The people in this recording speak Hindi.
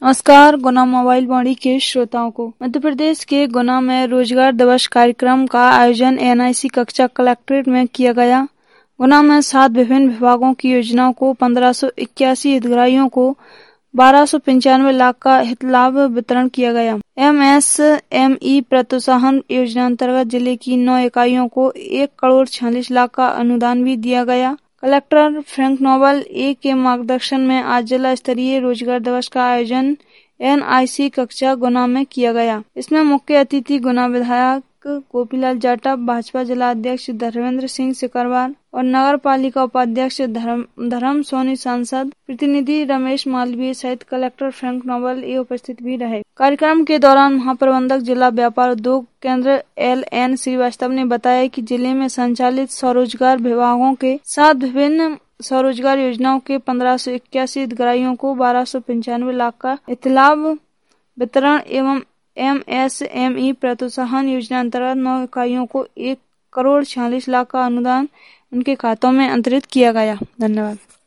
नमस्कार। गुना मोबाइल वाणी के श्रोताओं को मध्य प्रदेश के गुना में रोजगार दिवस कार्यक्रम का आयोजन एनआईसी कक्षा कलेक्ट्रेट में किया गया। गुना में 7 विभिन्न विभागों की योजनाओं को 1581 हितग्राहियों को 1295 लाख का हित लाभ वितरण किया गया। एमएसएमई प्रोत्साहन योजना अंतर्गत जिले की 9 इकाइयों को 1,46 लाख का अनुदान भी दिया गया। कलेक्टर फ्रैंक नोबल ए के मार्गदर्शन में आज जिला स्तरीय रोजगार दिवस का आयोजन एनआईसी कक्षा गुना में किया गया। इसमें मुख्य अतिथि गुना विधायक गोपीलाल जाटव, भाजपा जिला अध्यक्ष धर्मेंद्र सिंह सिकरवार और नगर पालिका उपाध्यक्ष धर्म सोनी, सांसद प्रतिनिधि रमेश मालवीय सहित कलेक्टर फ्रैंक नोबल ए उपस्थित भी रहे। कार्यक्रम के दौरान महाप्रबंधक जिला व्यापार उद्योग केंद्र LN श्रीवास्तव ने बताया कि जिले में संचालित स्वरोजगार विभागों के 7 विभिन्न स्वरोजगार योजनाओं के 1581 हितग्राहियों को 1295 लाख का हितलाभ वितरण एवं MSME प्रोत्साहन योजना अंतर्गत 9 इकाइयों को 1,46 लाख का अनुदान उनके खातों में अंतरित किया गया। धन्यवाद।